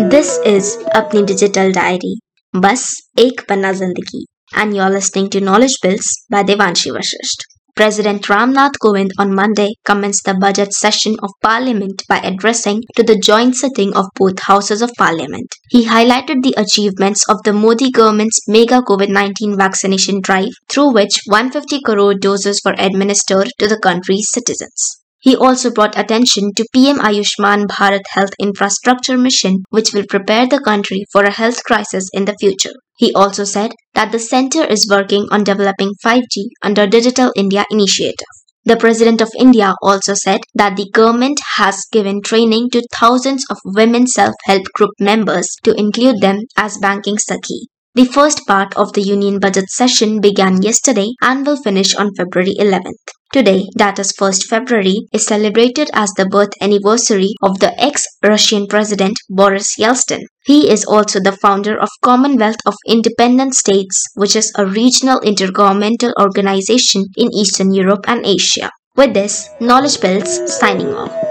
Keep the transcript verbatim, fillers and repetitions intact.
This is अपनी digital diary बस एक पन्ना जिंदगी and you're listening to Knowledge Bills by Devanshi Vashisht. President Ramnath Kovind on Monday commenced the budget session of Parliament by addressing to the joint sitting of both houses of Parliament. He highlighted the achievements of the Modi government's mega COVID nineteen vaccination drive through which one hundred fifty crore doses were administered to the country's citizens. He also brought attention to P M Ayushman Bharat Health Infrastructure Mission, which will prepare the country for a health crisis in the future. He also said that the centre is working on developing five G under Digital India initiative. The President of India also said that the government has given training to thousands of women self-help group members to include them as banking Sakhi. The first part of the Union Budget session began yesterday and will finish on February eleventh. Today, that is first February, is celebrated as the birth anniversary of the ex-Russian President Boris Yeltsin. He is also the founder of Commonwealth of Independent States, which is a regional intergovernmental organization in Eastern Europe and Asia. With this, Knowledge Bills signing off.